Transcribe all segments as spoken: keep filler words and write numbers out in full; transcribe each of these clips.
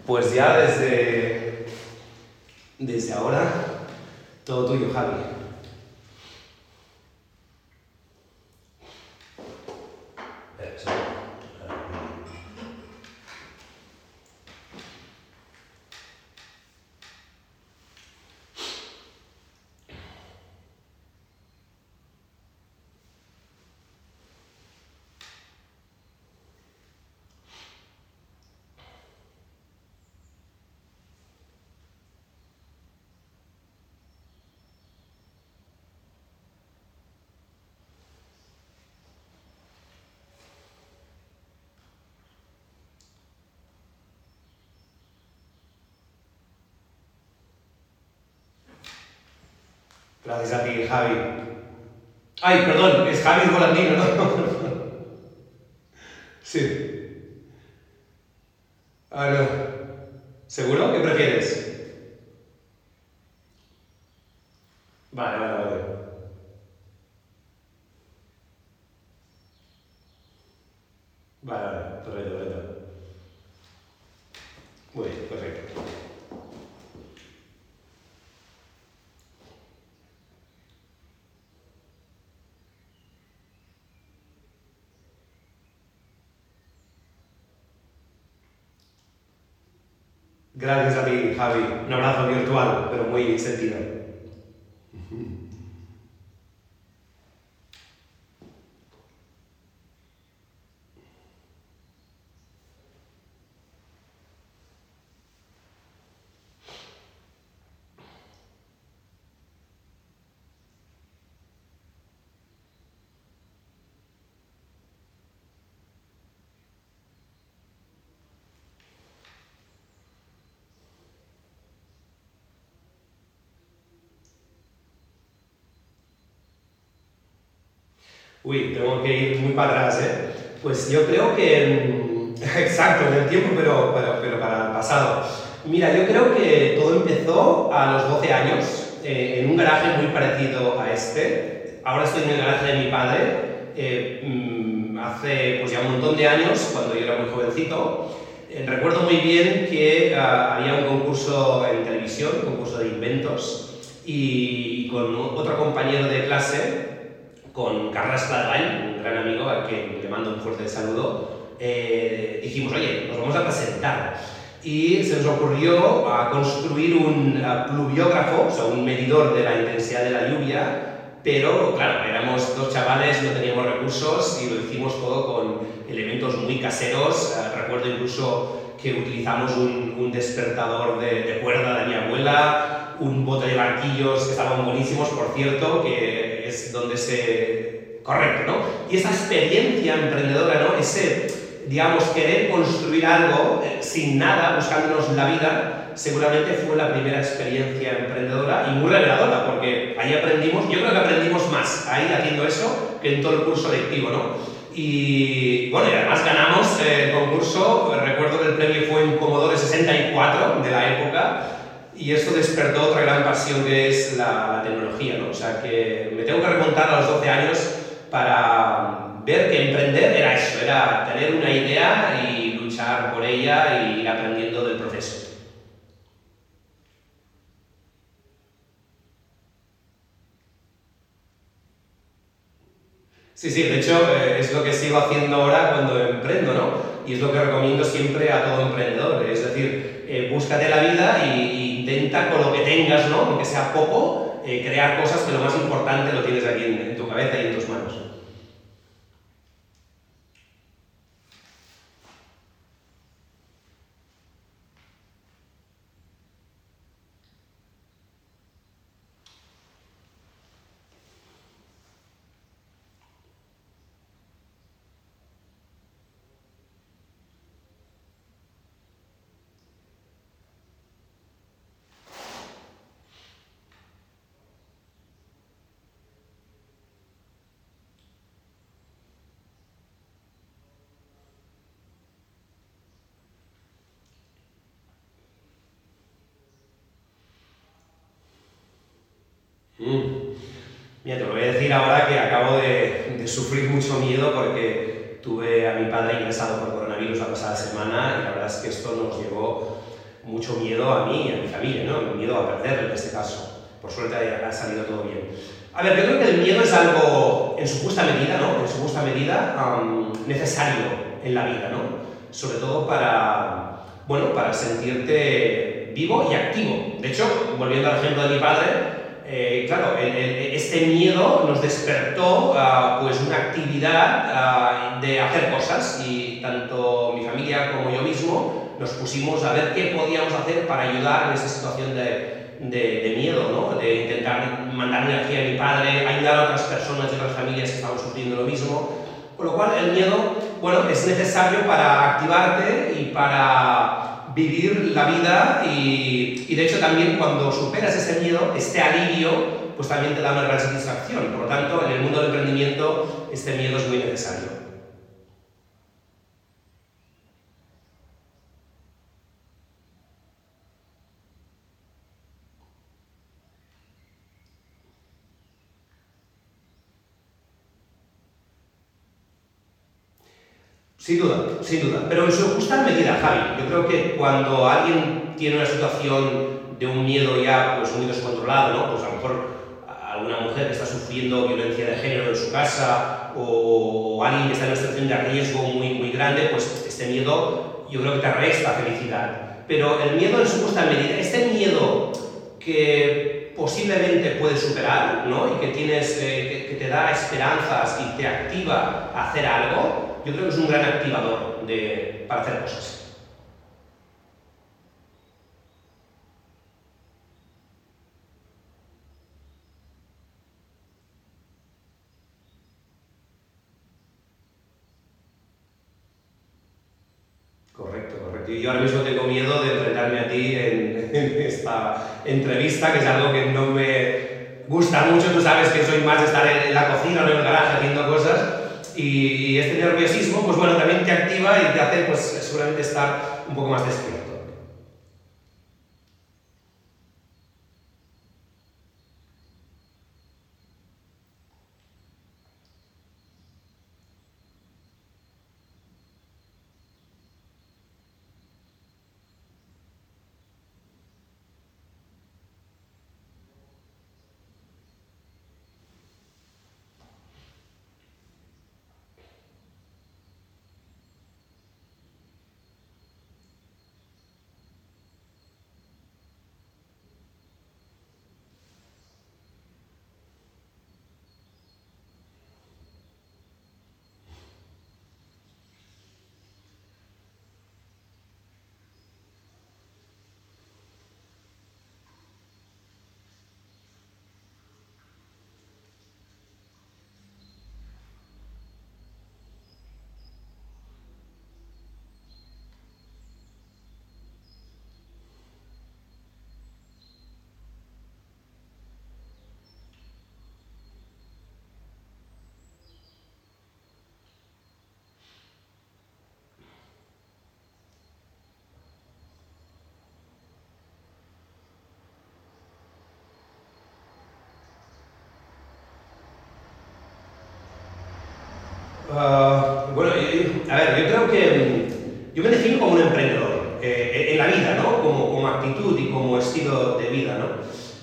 Pues ya desde, desde ahora, todo tuyo, Javi. Eso. Gracias a ti, Javi. Ay, perdón, es Javi Volandino, ¿no? Sí. Ah, no. ¿Seguro? ¿Qué prefieres? Vale, vale, vale. Vale, vale, perfecto, perfecto. Muy bien, perfecto. Gracias a ti, Javi. Un abrazo virtual, pero muy sentido. Uy, tengo que ir muy para atrás, ¿eh? Pues yo creo que... Exacto, en el tiempo, pero, pero, pero para el pasado. Mira, yo creo que todo empezó a los doce años, eh, en un garaje muy parecido a este. Ahora estoy en el garaje de mi padre. Eh, mm, hace pues ya un montón de años, cuando yo era muy jovencito. Eh, recuerdo muy bien que uh, había un concurso en televisión, un concurso de inventos, y con otro compañero de clase, con Carles Pladevall, un gran amigo al que le mando un fuerte saludo, eh, dijimos, oye, nos vamos a presentar. Y se nos ocurrió a construir un a, pluviógrafo, o sea, un medidor de la intensidad de la lluvia, pero claro, éramos dos chavales, no teníamos recursos y lo hicimos todo con elementos muy caseros. Eh, recuerdo incluso que utilizamos un, un despertador de, de cuerda de mi abuela, un bote de barquillos que estaban buenísimos, por cierto, que es donde se... Correcto, ¿no? Y esa experiencia emprendedora, ¿no? Ese, digamos, querer construir algo eh, sin nada, buscándonos la vida, seguramente fue la primera experiencia emprendedora y muy reveladora, porque ahí aprendimos, yo creo que aprendimos más ahí haciendo eso que en todo el curso lectivo, ¿no? Y bueno, y además ganamos eh, el concurso, recuerdo que el premio fue un Commodore sesenta y cuatro de la época, y esto despertó otra gran pasión que es la, la tecnología, ¿no? O sea que me tengo que remontar a los doce años para ver que emprender era eso, era tener una idea y luchar por ella y ir aprendiendo del proceso. Sí, sí, de hecho eh, es lo que sigo haciendo ahora cuando emprendo, ¿no? Y es lo que recomiendo siempre a todo emprendedor, es decir, eh, búscate la vida e intenta con lo que tengas, ¿no? Aunque sea poco, eh, crear cosas que lo más importante lo tienes aquí en, en tu cabeza y en tus manos. Mm. Mira, te lo voy a decir ahora que acabo de, de sufrir mucho miedo porque tuve a mi padre ingresado por coronavirus la pasada semana y la verdad es que esto nos llevó mucho miedo a mí y a mi familia, ¿no? Miedo a perderlo en este caso. Por suerte ha salido todo bien. A ver, yo creo que el miedo es algo, en su justa medida, ¿no? En su justa medida, um, necesario en la vida, ¿no? Sobre todo para, bueno, para sentirte vivo y activo. De hecho, volviendo al ejemplo de mi padre, eh, claro, el, el, este miedo nos despertó uh, pues una actividad uh, de hacer cosas, y tanto mi familia como yo mismo nos pusimos a ver qué podíamos hacer para ayudar en esa situación de De, de miedo, ¿no? De intentar mandar energía a mi padre, ayudar a otras personas de otras familias que estaban sufriendo lo mismo. Con lo cual, el miedo, bueno, es necesario para activarte y para vivir la vida, y, y de hecho también cuando superas ese miedo, este alivio, pues también te da una gran satisfacción. Por lo tanto, en el mundo del emprendimiento, este miedo es muy necesario. Sin duda, sin duda, pero en su justa medida, Javi. Yo creo que cuando alguien tiene una situación de un miedo ya pues muy descontrolado, ¿no? Pues a lo mejor alguna mujer que está sufriendo violencia de género en su casa, o alguien que está en una situación de riesgo muy, muy grande, pues este miedo yo creo que te resta felicidad. Pero el miedo en su justa medida, este miedo que posiblemente puedes superar, ¿no? Y que, tienes, eh, que, que te da esperanzas y te activa a hacer algo, yo creo que es un gran activador de, para hacer cosas. Correcto, correcto. Y yo ahora mismo tengo miedo de enfrentarme a ti en, en esta entrevista, que es algo que no me gusta mucho. Tú sabes que soy más de estar en, en la cocina o en el garaje haciendo cosas. Y, y este nerviosismo, pues bueno, también te activa y te hace, pues seguramente estar un poco más despierto. Uh, bueno, yo, a ver, yo creo que yo me defino como un emprendedor eh, en la vida, ¿no? Como, como actitud y como estilo de vida, ¿no?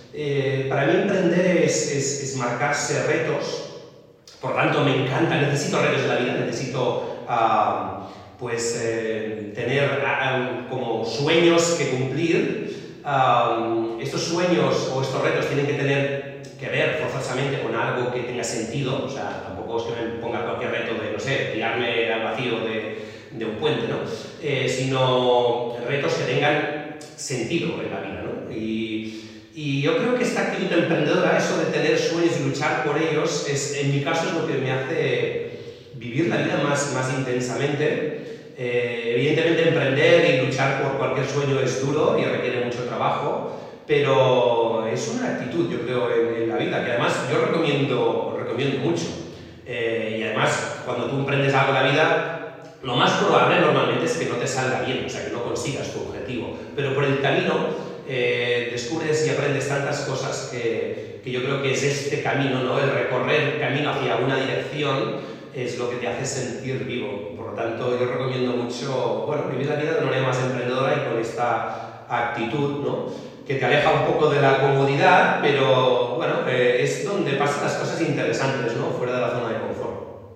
Eh, para mí emprender es, es, es marcarse retos, por lo tanto me encanta, necesito retos de la vida, necesito uh, pues eh, tener uh, como sueños que cumplir. Uh, estos sueños o estos retos tienen que tener que ver forzosamente con algo que tenga sentido, o sea, tampoco es que me ponga cualquier reto de, no sé, tirarme al vacío de, de un puente, ¿no? Eh, sino retos que tengan sentido en la vida, ¿no? Y, y yo creo que esta actitud emprendedora, eso de tener sueños y luchar por ellos, es, en mi caso es lo que me hace vivir la vida más, más intensamente. Eh, evidentemente emprender y luchar por cualquier sueño es duro y requiere mucho trabajo, pero es una actitud, yo creo, en, en la vida, que además yo recomiendo, recomiendo mucho. Eh, y además, cuando tú emprendes algo en la vida, lo más probable normalmente es que no te salga bien, o sea, que no consigas tu objetivo. Pero por el camino eh, descubres y aprendes tantas cosas que, que yo creo que es este camino, ¿no? El recorrer el camino hacia una dirección es lo que te hace sentir vivo. Por lo tanto, yo recomiendo mucho, bueno, vivir la vida de una manera más emprendedora y con esta actitud, ¿no? Que te aleja un poco de la comodidad, pero bueno, eh, es donde pasan las cosas interesantes, ¿no? Fuera de la zona de confort.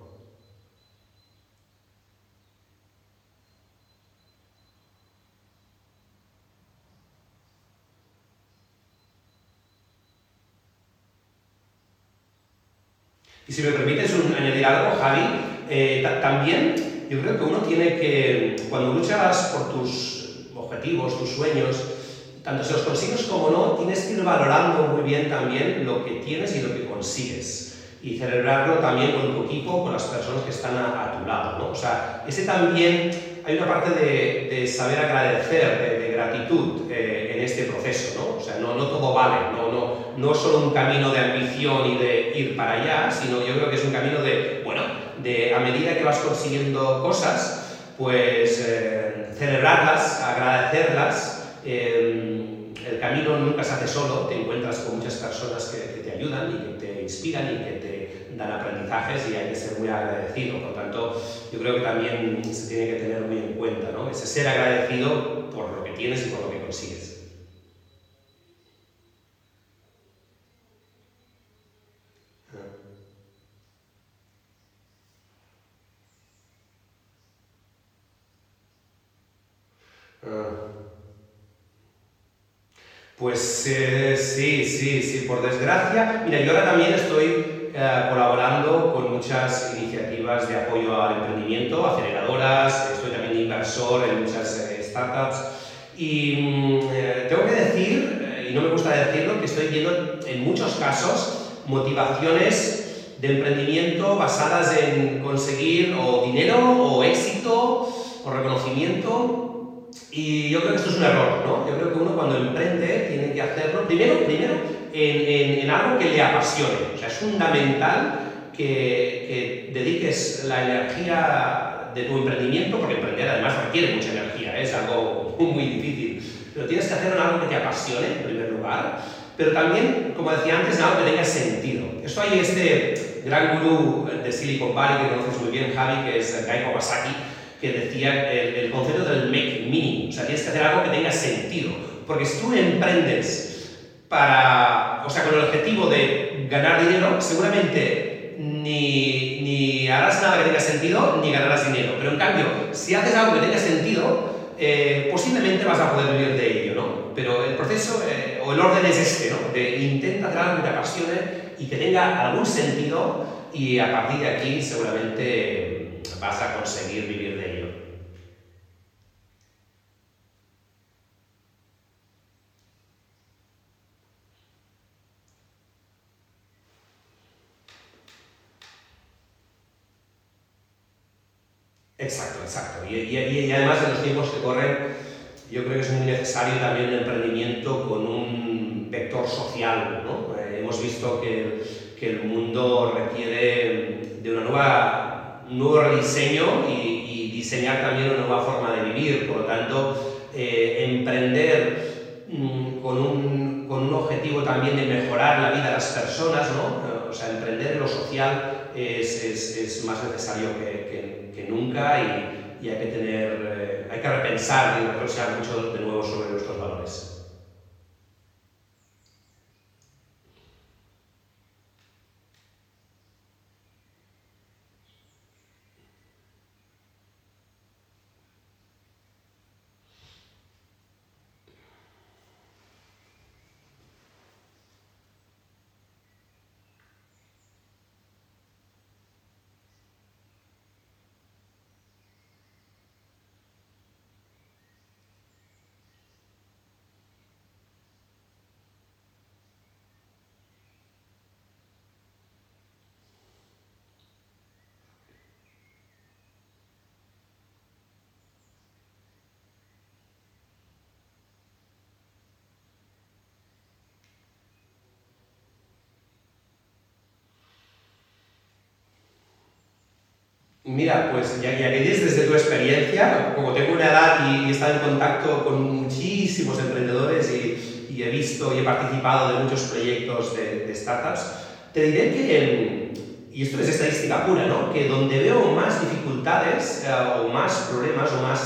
Y si me permites un, añadir algo, Javi, eh, también yo creo que uno tiene que, cuando luchas por tus objetivos, tus sueños, tanto si los consigues como no, tienes que ir valorando muy bien también lo que tienes y lo que consigues. Y celebrarlo también con tu equipo, con las personas que están a, a tu lado, ¿no? O sea, ese también, hay una parte de, de saber agradecer, de, de gratitud eh, en este proceso, ¿no? O sea, no, no todo vale, no, no, no es solo un camino de ambición y de ir para allá, sino yo creo que es un camino de, bueno, de a medida que vas consiguiendo cosas, pues eh, celebrarlas, agradecerlas. Eh, el camino nunca se hace solo, te encuentras con muchas personas que, que te ayudan y que te inspiran y que te dan aprendizajes y hay que ser muy agradecido. Por lo tanto, yo creo que también se tiene que tener muy en cuenta, ¿no? Ese ser agradecido por lo que tienes y por lo que consigues. Pues eh, sí, sí, sí, por desgracia. Mira, yo ahora también estoy eh, colaborando con muchas iniciativas de apoyo al emprendimiento, aceleradoras, estoy también de inversor en muchas eh, startups y eh, tengo que decir, eh, y no me gusta decirlo, que estoy viendo en muchos casos motivaciones de emprendimiento basadas en conseguir o dinero o éxito o reconocimiento. Y yo creo que esto es un error, ¿no? Yo creo que uno cuando emprende tiene que hacerlo, primero, primero en, en, en algo que le apasione. O sea, es fundamental que, que dediques la energía de tu emprendimiento, porque emprender además requiere mucha energía, ¿eh? Es algo muy difícil. Pero tienes que hacerlo en algo que te apasione, en primer lugar, pero también, como decía antes, en algo que tenga sentido. Esto hay este gran gurú de Silicon Valley que conoces muy bien, Javi, que es Guy Kawasaki, que decía el, el concepto del make meaning, o sea, tienes que hacer algo que tenga sentido, porque si tú emprendes para, o sea, con el objetivo de ganar dinero, seguramente ni, ni harás nada que tenga sentido, ni ganarás dinero, pero en cambio, si haces algo que tenga sentido, eh, posiblemente vas a poder vivir de ello, ¿no? Pero el proceso, eh, o el orden es este, ¿no? De intenta hacer algo que te apasione y que tenga algún sentido, y a partir de aquí seguramente vas a conseguir vivir de ello. Exacto, exacto. Y, y, y además en los tiempos que corren, yo creo que es muy necesario también el emprendimiento con un vector social, ¿no? Eh, hemos visto que, que el mundo requiere de una nueva, un nuevo rediseño y, y diseñar también una nueva forma de vivir. Por lo tanto, eh, emprender mmm, con, un, con un objetivo también de mejorar la vida de las personas, ¿no? O sea, emprender en lo social es, es, es más necesario que, que, que nunca y, y hay que tener, eh, hay que repensar y reflexionar mucho de nuevo sobre nuestros valores. Mira, pues ya, ya que dices desde tu experiencia, como tengo una edad y, y he estado en contacto con muchísimos emprendedores y, y he visto y he participado de muchos proyectos de, de startups, te diré que, y esto es estadística pura, ¿no? Que donde veo más dificultades eh, o más problemas o más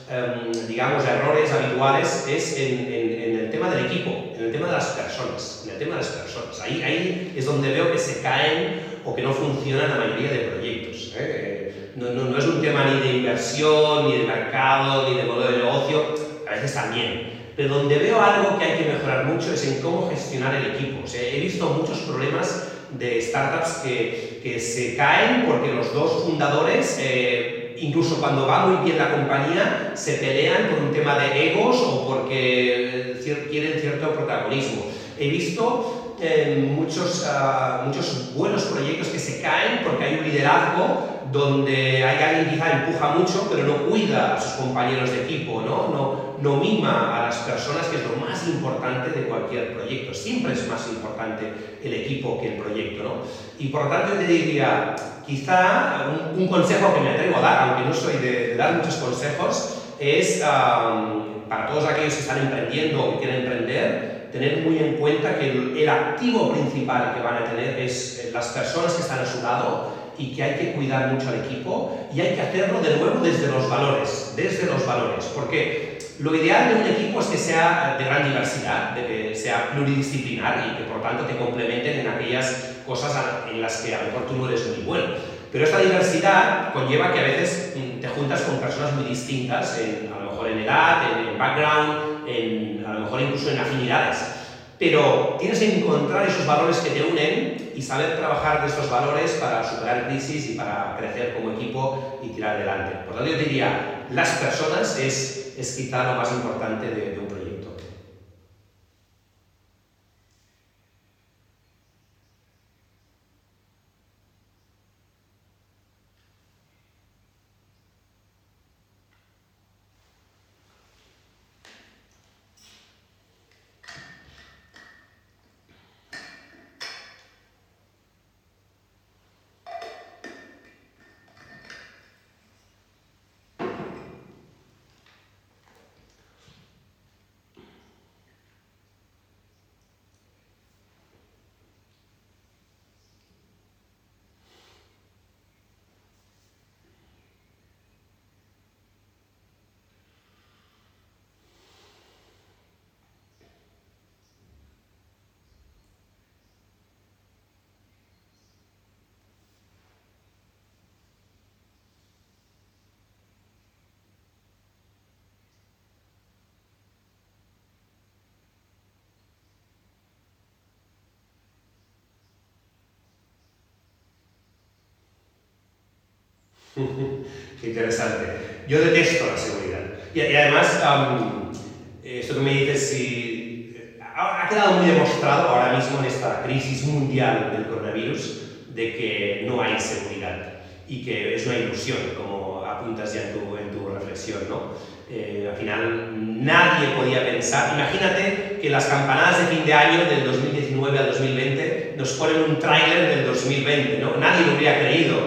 eh, digamos, errores habituales es en, en, en el tema del equipo, en el tema de las personas, en el tema de las personas. Ahí, ahí es donde veo que se caen o que no funcionan la mayoría de proyectos. ¿eh? No, no, no es un tema ni de inversión, ni de mercado, ni de modelo de negocio, a veces también. Pero donde veo algo que hay que mejorar mucho es en cómo gestionar el equipo. O sea, he visto muchos problemas de startups que, que se caen porque los dos fundadores, eh, incluso cuando va muy bien la compañía, se pelean por un tema de egos o porque eh, quieren cierto protagonismo. He visto eh, muchos, uh, muchos buenos proyectos que se caen porque hay un liderazgo donde hay alguien quizá empuja mucho pero no cuida a sus compañeros de equipo, ¿no? No, no mima a las personas, que es lo más importante de cualquier proyecto. Siempre es más importante el equipo que el proyecto, ¿no? Y por lo tanto yo te diría, quizá un, un consejo que me atrevo a dar, aunque no soy de, de dar muchos consejos, es um, para todos aquellos que están emprendiendo o que quieren emprender, tener muy en cuenta que el, el activo principal que van a tener es las personas que están a su lado, y que hay que cuidar mucho al equipo y hay que hacerlo de nuevo desde los valores, desde los valores, porque lo ideal de un equipo es que sea de gran diversidad, de que sea pluridisciplinar y que por tanto te complementen en aquellas cosas en las que a lo mejor tú no eres muy bueno. Pero esta diversidad conlleva que a veces te juntas con personas muy distintas, en, a lo mejor en edad, en, en background, en, a lo mejor incluso en afinidades. Pero tienes que encontrar esos valores que te unen y saber trabajar de estos valores para superar crisis y para crecer como equipo y tirar adelante. Por lo tanto, yo diría, las personas es, es quizá lo más importante de, de un proyecto. Qué interesante. Yo detesto la seguridad. Y, y además, um, esto que me dices, si, ha, ha quedado muy demostrado ahora mismo en esta crisis mundial del coronavirus de que no hay seguridad y que es una ilusión, como apuntas ya en tu, en tu reflexión, ¿no? Eh, al final, nadie podía pensar. Imagínate que las campanadas de fin de año del dos mil diecinueve al dos mil veinte nos ponen un tráiler del dos mil veinte, ¿no? Nadie lo hubiera creído.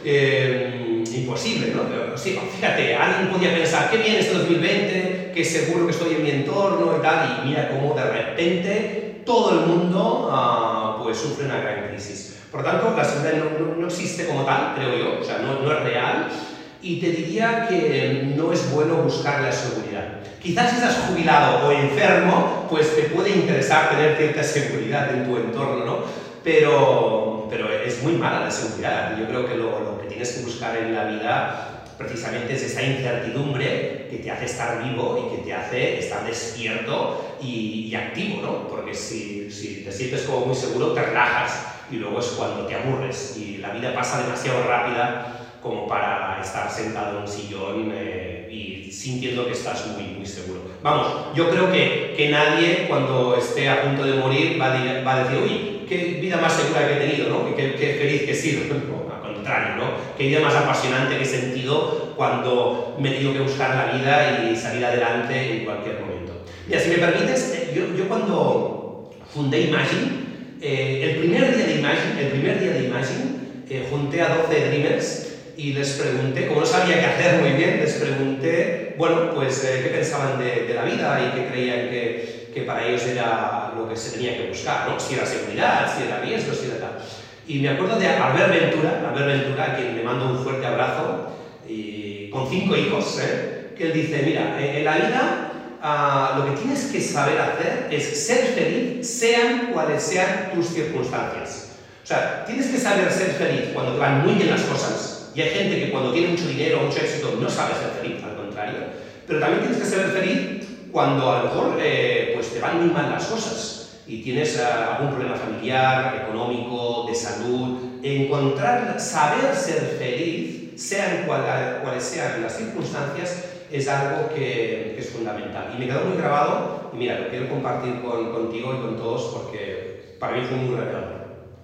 Eh, imposible, ¿no? Sí, fíjate, alguien podía pensar, qué bien este dos mil veinte, que seguro que estoy en mi entorno y tal, y mira cómo de repente todo el mundo uh, pues sufre una gran crisis. Por lo tanto, la seguridad no, no, no existe como tal, creo yo, o sea, no, no es real, y te diría que no es bueno buscar la seguridad. Quizás si estás jubilado o enfermo, pues te puede interesar tener cierta seguridad en tu entorno, ¿no? Pero, pero es muy mala la seguridad. Yo creo que lo, lo que tienes que buscar en la vida precisamente es esta incertidumbre que te hace estar vivo y que te hace estar despierto y, y activo, ¿no? Porque si, si te sientes como muy seguro, te relajas y luego es cuando te aburres y la vida pasa demasiado rápida como para estar sentado en un sillón eh, y sintiendo que estás muy, muy seguro. Vamos, yo creo que, que nadie cuando esté a punto de morir va a, va a decir, uy, qué vida más segura que he tenido, ¿no? Qué, qué feliz que he sido. No, al contrario, ¿no? Qué vida más apasionante que he sentido cuando me he tenido que buscar la vida y salir adelante en cualquier momento. Mira, si me permites, yo, yo cuando fundé Imagine, eh, el primer día de Imagine, el primer día de Imagine, eh, junté a doce Dreamers y les pregunté, como no sabía qué hacer muy bien, les pregunté, bueno, pues eh, qué pensaban de, de la vida y qué creían que, que para ellos era lo que se tenía que buscar, ¿no? Si era seguridad, si era riesgo, si era tal. Y me acuerdo de Albert Ventura, Albert Ventura, a quien le mando un fuerte abrazo, y con cinco hijos, ¿eh? que él dice, mira, en, en la vida uh, lo que tienes que saber hacer es ser feliz, sean cuales sean tus circunstancias. O sea, tienes que saber ser feliz cuando te van muy bien las cosas, y hay gente que cuando tiene mucho dinero o mucho éxito no sabe ser feliz, al contrario, pero también tienes que saber feliz cuando a lo mejor eh, pues te van muy mal las cosas y tienes uh, algún problema familiar, económico, de salud. Encontrar, saber ser feliz, sean cual, cuales sean las circunstancias, es algo que, que es fundamental. Y me quedó muy grabado, y mira, lo quiero compartir con, contigo y con todos porque para mí fue muy revelador.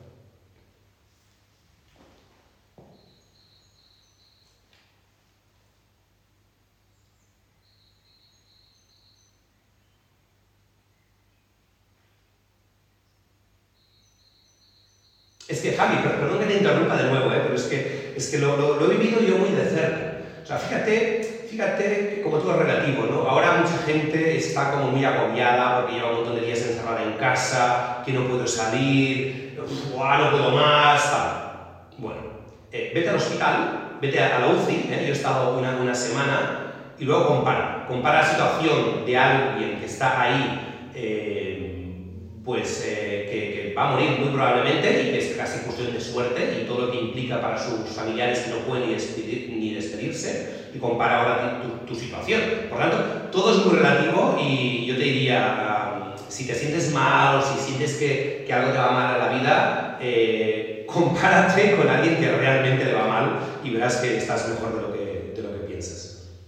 Es que, Javi, perdón que te interrumpa de nuevo, ¿eh? Pero es que, es que lo, lo, lo he vivido yo muy de cerca. O sea, fíjate, fíjate como todo es relativo, ¿no? Ahora mucha gente está como muy agobiada porque lleva un montón de días encerrada en casa, que no puedo salir, ¡buah, no puedo más! Tal. Bueno, eh, vete al hospital, vete a la U C I, ¿eh? Yo he estado una, una semana, y luego compara. Compara la situación de alguien que está ahí, eh, pues eh, que, que va a morir muy probablemente y que es casi cuestión de suerte y todo lo que implica para sus familiares que no pueden ni, despedir, ni despedirse, y compara ahora tu, tu situación. Por tanto, todo es muy relativo, y yo te diría, um, si te sientes mal o si sientes que, que algo te va mal en la vida, eh, compárate con alguien que realmente le va mal y verás que estás mejor de lo que, de lo que piensas.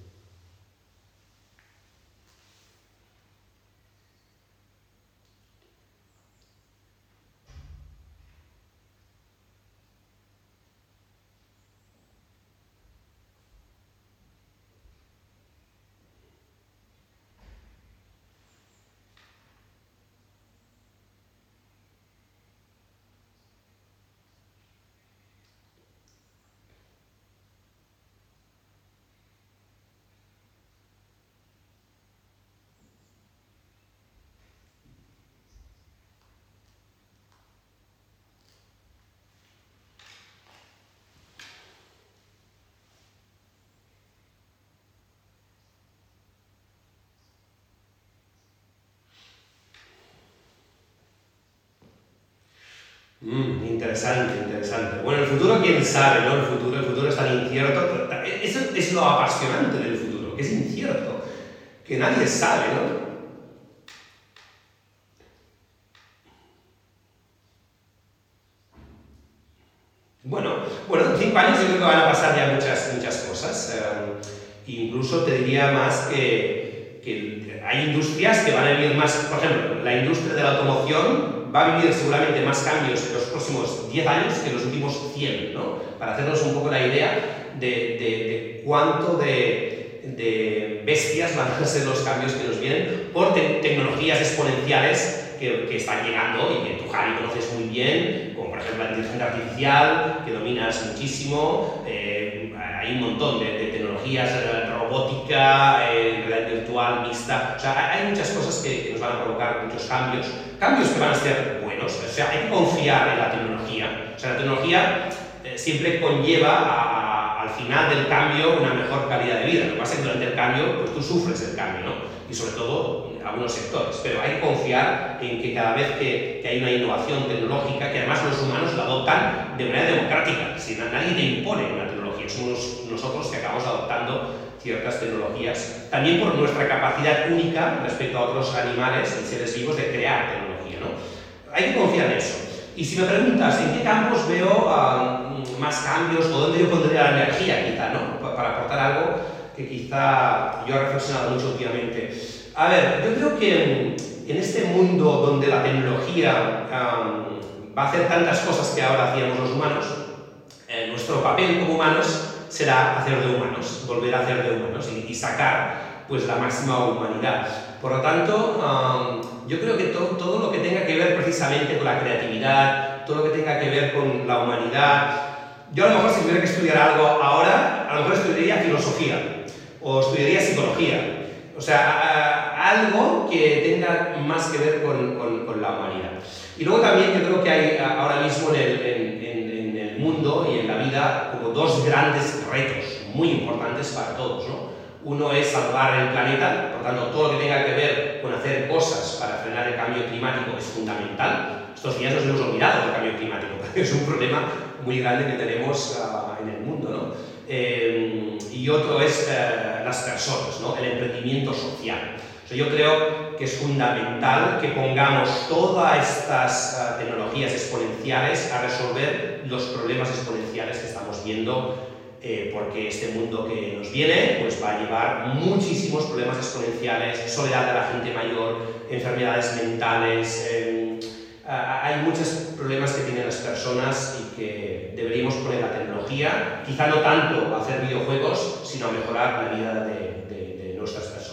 Mm, interesante, interesante. Bueno, el futuro, quién sabe, ¿no? El futuro, el futuro es tan incierto. Eso es lo apasionante del futuro, que es incierto, que nadie sabe, ¿no? Bueno, bueno, en cinco años yo creo que van a pasar ya muchas, muchas cosas. Eh, incluso te diría más que, que hay industrias que van a vivir más. Por ejemplo, la industria de la automoción va a vivir seguramente más cambios en los próximos diez años que en los últimos cien, ¿no? Para hacernos un poco la idea de, de, de cuánto de, de bestias van a ser los cambios que nos vienen por te tecnologías exponenciales que, que están llegando y que tú, Javi, conoces muy bien, como por ejemplo la inteligencia artificial, que dominas muchísimo. Eh, hay un montón de, de tecnologías, eh, robótica, eh, realidad virtual, mixta. O sea, hay muchas cosas que, que nos van a provocar muchos cambios, cambios que van a ser buenos. O sea, hay que confiar en la tecnología. O sea, la tecnología eh, siempre conlleva a, a, al final del cambio una mejor calidad de vida. Lo que pasa es que durante el cambio, pues tú sufres el cambio, ¿no? Y sobre todo en algunos sectores. Pero hay que confiar en que cada vez que, que hay una innovación tecnológica, que además los humanos la adoptan de manera democrática, si nadie te impone una tecnología, somos nosotros que acabamos adoptando ciertas tecnologías, también por nuestra capacidad única respecto a otros animales y seres vivos de crear tecnología, ¿no? Hay que confiar en eso. Y si me preguntas en qué campos veo uh, más cambios o dónde yo pondría la energía, quizá, ¿no? Para aportar algo que quizá yo he reflexionado mucho últimamente. A ver, yo creo que en, en este mundo donde la tecnología um, va a hacer tantas cosas que ahora hacíamos los humanos, eh, nuestro papel como humanos será hacer de humanos, volver a hacer de humanos y, y sacar pues la máxima humanidad. Por lo tanto, um, yo creo que to todo lo que tenga que ver precisamente con la creatividad, todo lo que tenga que ver con la humanidad. Yo a lo mejor si tuviera que estudiar algo ahora, a lo mejor estudiaría filosofía o estudiaría psicología. O sea, a, a, algo que tenga más que ver con, con, con la humanidad. Y luego también yo creo que hay ahora mismo en el, en, en, en el mundo y en la vida como dos grandes retos muy importantes para todos, ¿no? Uno es salvar el planeta, por tanto, todo lo que tenga que ver con hacer cosas para frenar el cambio climático es fundamental. Estos días nos hemos olvidado del cambio climático, porque es un problema muy grande que tenemos uh, en el mundo, ¿no? Eh, y otro es uh, las personas, ¿no? El emprendimiento social. O sea, yo creo que es fundamental que pongamos todas estas uh, tecnologías exponenciales a resolver los problemas exponenciales que estamos viendo, eh, porque este mundo que nos viene pues, va a llevar muchísimos problemas exponenciales, soledad de la gente mayor, enfermedades mentales, eh, uh, hay muchos problemas que tienen las personas y que deberíamos poner la tecnología, quizá no tanto a hacer videojuegos, sino a mejorar la vida de, de, de nuestras personas.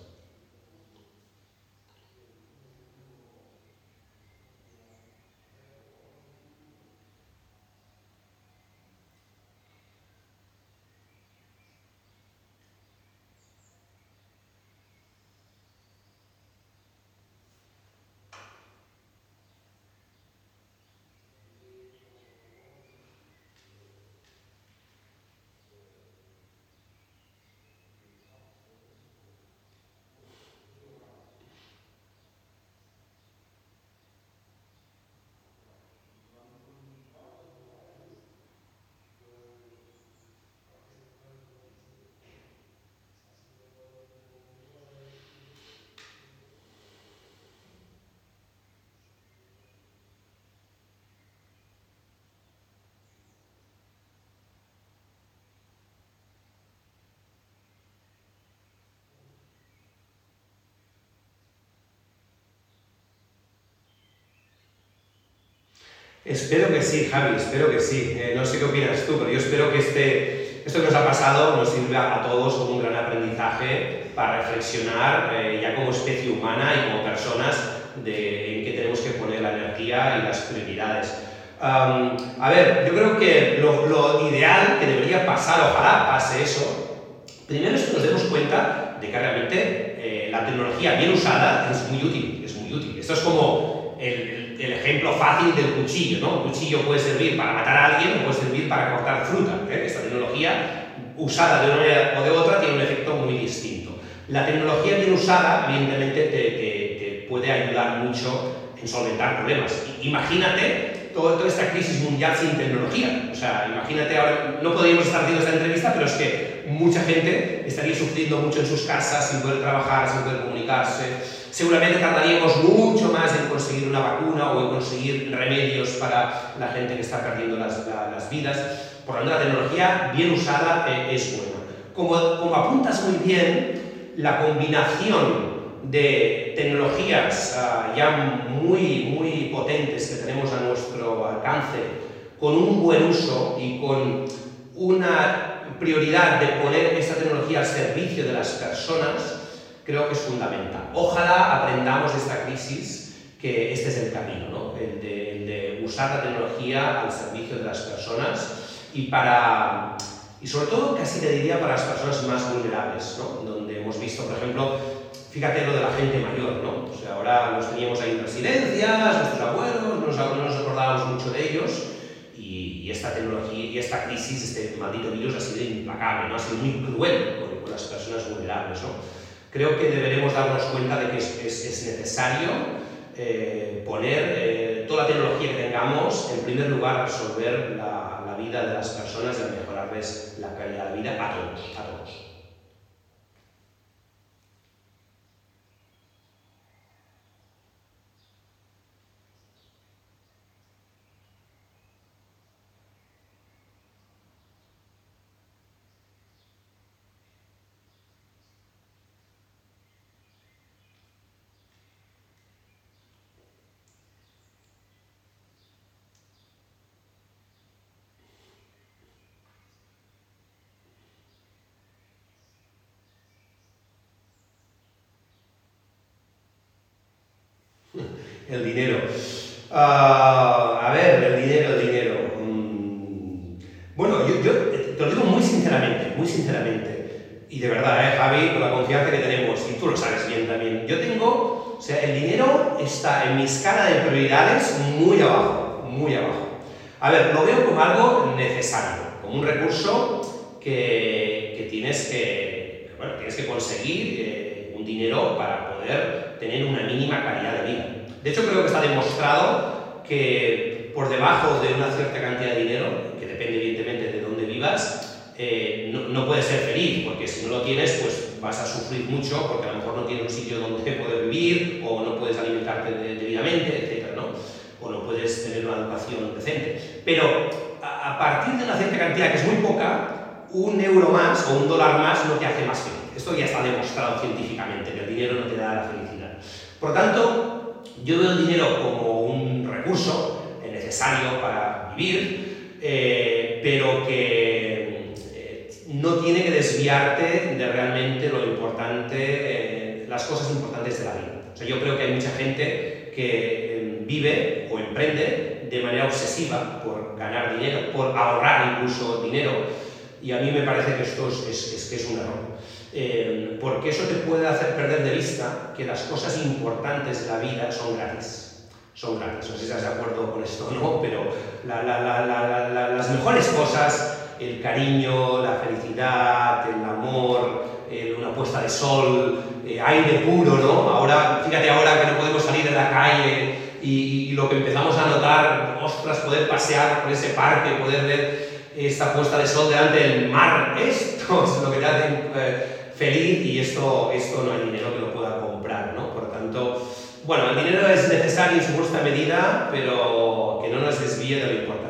Espero que sí, Javi, espero que sí. Eh, no sé qué opinas tú, pero yo espero que este, esto que nos ha pasado nos sirva a todos como un gran aprendizaje para reflexionar eh, ya como especie humana y como personas de en qué tenemos que poner la energía y las prioridades. Um, a ver, yo creo que lo, lo ideal que debería pasar, ojalá pase eso, primero es que nos demos cuenta de que realmente eh, la tecnología bien usada es muy útil, es muy útil. Esto es como el el ejemplo fácil del cuchillo, ¿no? Un cuchillo puede servir para matar a alguien o puede servir para cortar fruta, ¿eh? Esta tecnología, usada de una manera o de otra, tiene un efecto muy distinto. La tecnología bien usada, evidentemente, te, te, te puede ayudar mucho en solventar problemas. Imagínate toda, toda esta crisis mundial sin tecnología. O sea, imagínate ahora, no podríamos estar haciendo esta entrevista, pero es que mucha gente estaría sufriendo mucho en sus casas, sin poder trabajar, sin poder comunicarse. Seguramente tardaríamos mucho más en conseguir una vacuna o en conseguir remedios para la gente que está perdiendo las, la, las vidas. Por lo tanto, la tecnología bien usada eh, es buena. Como, como apuntas muy bien, la combinación de tecnologías uh, ya muy, muy potentes que tenemos a nuestro alcance, con un buen uso y con una prioridad de poner esta tecnología al servicio de las personas, creo que es fundamental. Ojalá aprendamos de esta crisis que este es el camino, ¿no? El de, el de usar la tecnología al servicio de las personas y para, y sobre todo casi te diría para las personas más vulnerables, ¿no? Donde hemos visto, por ejemplo, fíjate lo de la gente mayor, ¿no? O sea, ahora los teníamos ahí en residencias, nuestros abuelos, no nos, no nos acordábamos mucho de ellos y, y esta tecnología y esta crisis, este maldito virus ha sido implacable, ¿no? Ha sido muy cruel con, con las personas vulnerables, ¿no? Creo que deberemos darnos cuenta de que es, es, es necesario eh, poner eh, toda la tecnología que tengamos, en primer lugar, a resolver la, la vida de las personas y a mejorarles la calidad de vida a todos, a todos. El dinero. Uh, a ver, el dinero, el dinero. Mm. Bueno, yo, yo te lo digo muy sinceramente, muy sinceramente. Y de verdad, ¿eh, Javi? Con la confianza que tenemos, y tú lo sabes bien también. Yo tengo, o sea, el dinero está en mi escala de prioridades muy abajo, muy abajo. A ver, lo veo como algo necesario, como un recurso que, que tienes que, bueno, tienes que conseguir eh, un dinero para poder tener una mínima calidad de vida. De hecho, creo que está demostrado que por debajo de una cierta cantidad de dinero, que depende evidentemente de dónde vivas, eh, no, no puedes ser feliz, porque si no lo tienes, pues vas a sufrir mucho, porque a lo mejor no tienes un sitio donde poder vivir, o no puedes alimentarte debidamente, etcétera, ¿no? O no puedes tener una educación decente. Pero a, a partir de una cierta cantidad, que es muy poca, un euro más o un dólar más no te hace más feliz. Esto ya está demostrado científicamente, que el dinero no te da la felicidad. Por lo tanto, yo veo el dinero como un recurso necesario para vivir, eh, pero que eh, no tiene que desviarte de realmente lo importante, eh, las cosas importantes de la vida. O sea, yo creo que hay mucha gente que eh, vive o emprende de manera obsesiva por ganar dinero, por ahorrar incluso dinero, y a mí me parece que esto es, es, es, que es un error. Eh, porque eso te puede hacer perder de vista que las cosas importantes de la vida son gratis. Son gratis. No sé si estás de acuerdo con esto o no, pero la, la, la, la, la, las mejores cosas, el cariño, la felicidad, el amor, eh, una puesta de sol, eh, aire puro, ¿no? Ahora, fíjate ahora que no podemos salir a la calle y, y lo que empezamos a notar, ostras, poder pasear por ese parque, poder ver esta puesta de sol delante del mar, esto es lo que te hace eh, feliz, y esto, esto no hay dinero que lo pueda comprar, ¿no? Por lo tanto, bueno, el dinero es necesario en su justa medida, pero que no nos desvíe de lo importante.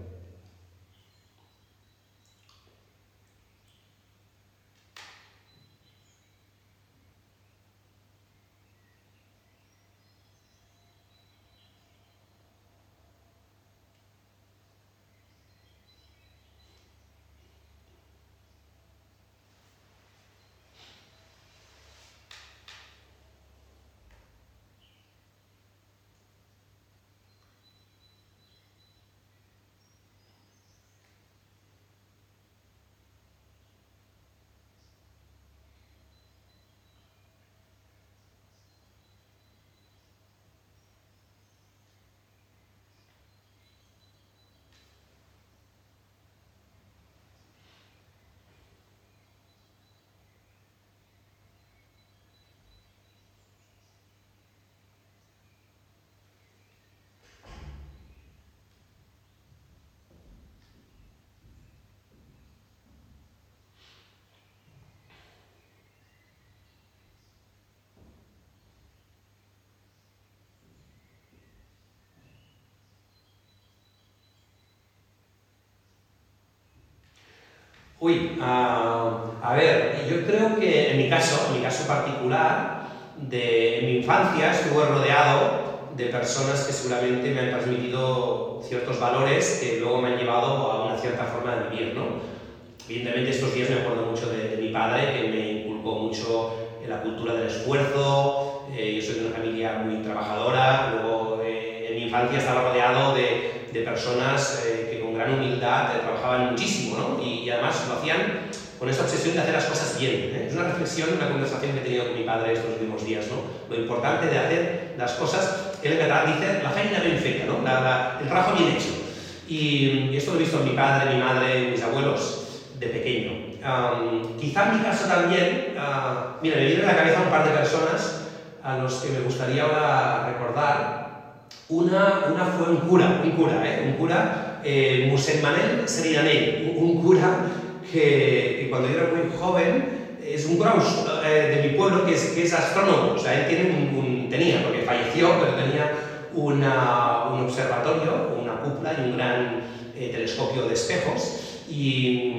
Uy, uh, a ver, yo creo que en mi caso, en mi caso particular, de, en mi infancia estuve rodeado de personas que seguramente me han transmitido ciertos valores que luego me han llevado a una cierta forma de vivir, ¿no? Evidentemente estos días me acuerdo mucho de, de mi padre, que me inculcó mucho en la cultura del esfuerzo. Eh, yo soy de una familia muy trabajadora. Luego eh, en mi infancia estaba rodeado de, de personas eh, que con gran humildad eh, trabajaban muchísimo, ¿no? Y, y además lo hacían con esa obsesión de hacer las cosas bien, ¿eh? Es una reflexión, una conversación que he tenido con mi padre estos últimos días, ¿no? Lo importante de hacer las cosas, él en catalán dice la feina ben feta, ¿no? La, la, el trabajo bien hecho. Y, y esto lo he visto en mi padre, mi madre, mis abuelos de pequeño. Um, quizá en mi caso también, uh, mira, me vienen a la cabeza un par de personas a los que me gustaría ahora recordar. Una, una fue un cura, un cura, ¿eh? Un cura, eh, Mossèn Manel Serinanell, un, un cura que, que cuando yo era muy joven, es un cura eh, de mi pueblo que es, que es astrónomo. O sea, él tiene un, un, tenía, porque falleció, pero tenía una, un observatorio, una cúpula y un gran eh, telescopio de espejos. Y,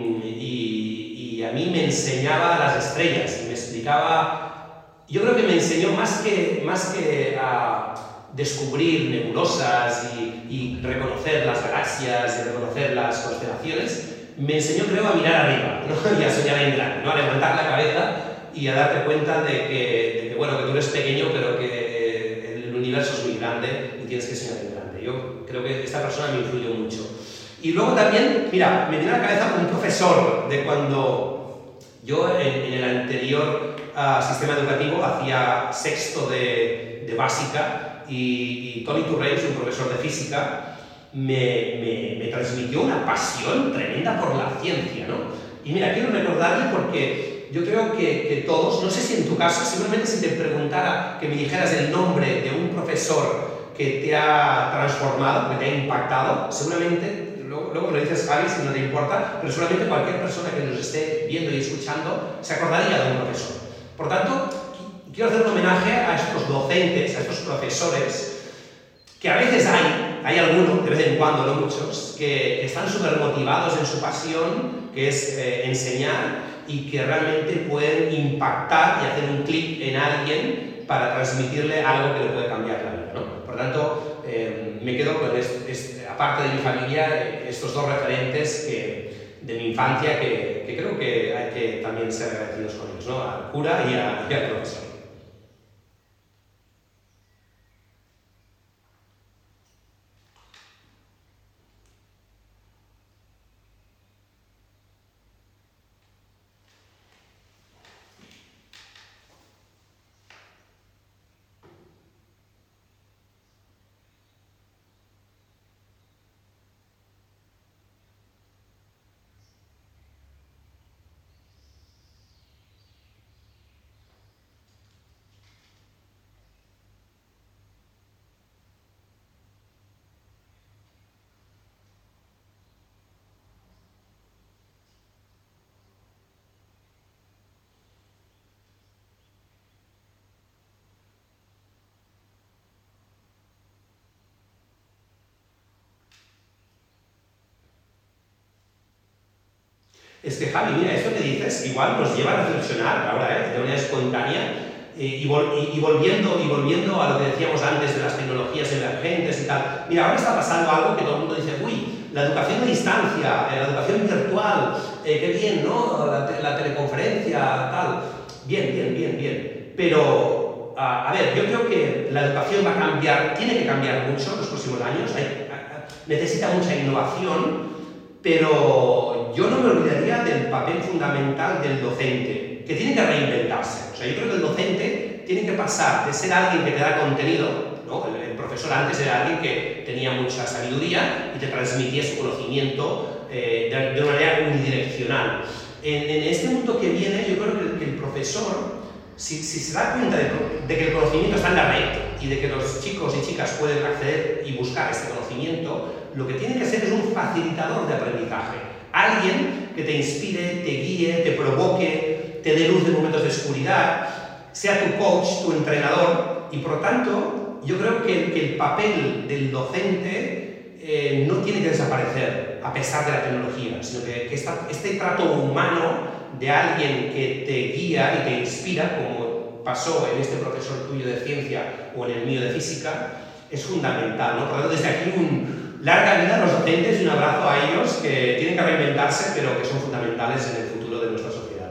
y, y a mí me enseñaba las estrellas y me explicaba, yo creo que me enseñó más que, más que a descubrir nebulosas y, y reconocer las galaxias y reconocer las constelaciones, me enseñó, creo, a mirar arriba, ¿no? Y a soñar en grande, ¿no? A levantar la cabeza y a darte cuenta de que, de que, bueno, que tú eres pequeño, pero que el universo es muy grande y tienes que soñar en grande. Yo creo que esta persona me influyó mucho. Y luego también, mira, me viene a la cabeza un profesor de cuando yo en, en el anterior uh, sistema educativo hacía sexto de, de básica y, y Toni Torrents, un profesor de física, me, me, me transmitió una pasión tremenda por la ciencia, ¿no? Y mira, quiero recordarle porque yo creo que, que todos, no sé si en tu caso, seguramente si te preguntara, que me dijeras el nombre de un profesor que te ha transformado, que te ha impactado, seguramente, luego, luego lo dices, Javi, si no te importa, pero seguramente cualquier persona que nos esté viendo y escuchando se acordaría de un profesor. Por tanto, quiero hacer un homenaje a estos docentes, a estos profesores, que a veces hay, hay algunos, de vez en cuando, no muchos, que están súper motivados en su pasión, que es eh, enseñar, y que realmente pueden impactar y hacer un clic en alguien para transmitirle algo que le puede cambiar la vida, ¿no? Por tanto, eh, me quedo con, este, este, aparte de mi familia, estos dos referentes que, de mi infancia que, que creo que hay que también ser agradecidos con ellos, ¿no? Al cura y, a, y al profesor. Es que, Javi, mira, esto que dices igual nos lleva a reflexionar ahora, ¿eh? De manera espontánea, eh, y, vol y, y, volviendo, y volviendo a lo que decíamos antes de las tecnologías emergentes y tal. Mira, ahora está pasando algo que todo el mundo dice, uy, la educación a distancia, eh, la educación virtual, eh, qué bien, ¿no? La, te la teleconferencia, tal. Bien, bien, bien, bien. Pero, a, a ver, yo creo que la educación va a cambiar, tiene que cambiar mucho en los próximos años, hay, a, a, necesita mucha innovación, pero yo no me olvidaría del papel fundamental del docente, que tiene que reinventarse. O sea, yo creo que el docente tiene que pasar de ser alguien que te da contenido, ¿no? El, el profesor antes era alguien que tenía mucha sabiduría y te transmitía su conocimiento eh, de, de una manera unidireccional. En, en este mundo que viene, yo creo que el, que el profesor, si, si se da cuenta de, de que el conocimiento está en la red y de que los chicos y chicas pueden acceder y buscar este conocimiento, lo que tiene que ser es un facilitador de aprendizaje. Alguien que te inspire, te guíe, te provoque, te dé luz en momentos de oscuridad, sea tu coach, tu entrenador, y por lo tanto, yo creo que, que el papel del docente eh, no tiene que desaparecer a pesar de la tecnología, sino que, que esta, este trato humano de alguien que te guía y te inspira, como pasó en este profesor tuyo de ciencia o en el mío de física, es fundamental, ¿no? Por lo tanto, desde aquí un larga vida a los docentes y un abrazo a ellos que tienen que reinventarse, pero que son fundamentales en el futuro de nuestra sociedad.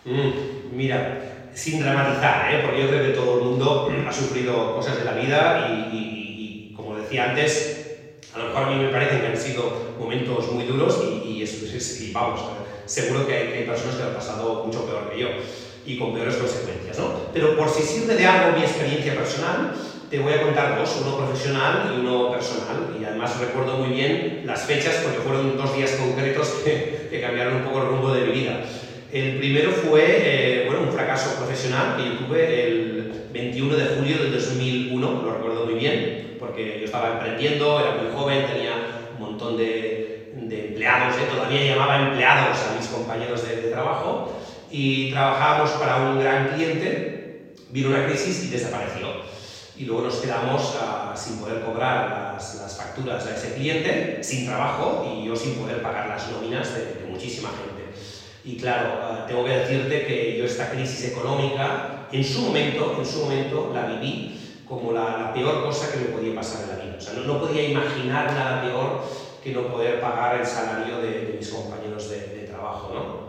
Mm, mira, sin dramatizar, ¿eh? Porque yo creo que todo el mundo ha sufrido cosas de la vida y, y, y como decía antes, a lo mejor a mí me parecen que han sido momentos muy duros y, y, eso, y vamos, seguro que hay, que hay personas que lo han pasado mucho peor que yo y con peores consecuencias, ¿no? Pero por si sirve de algo mi experiencia personal, te voy a contar dos, uno profesional y uno personal, y además recuerdo muy bien las fechas porque fueron dos días concretos que, que cambiaron un poco el rumbo de mi vida. El primero fue eh, bueno, un fracaso profesional que yo tuve el veintiuno de julio del dos mil uno, lo recuerdo muy bien, porque yo estaba emprendiendo, era muy joven, tenía un montón de, de empleados, ¿eh? Todavía llamaba empleados a mis compañeros de, de trabajo, y trabajábamos para un gran cliente, vino una crisis y desapareció. Y luego nos quedamos uh, sin poder cobrar las, las facturas a ese cliente, sin trabajo y yo sin poder pagar las nóminas de, de muchísima gente. Y claro, uh, tengo que decirte que yo esta crisis económica, en su momento, en su momento la viví como la, la peor cosa que me podía pasar en la vida. O sea, no, no podía imaginar nada peor que no poder pagar el salario de, de mis compañeros de, de trabajo, ¿no?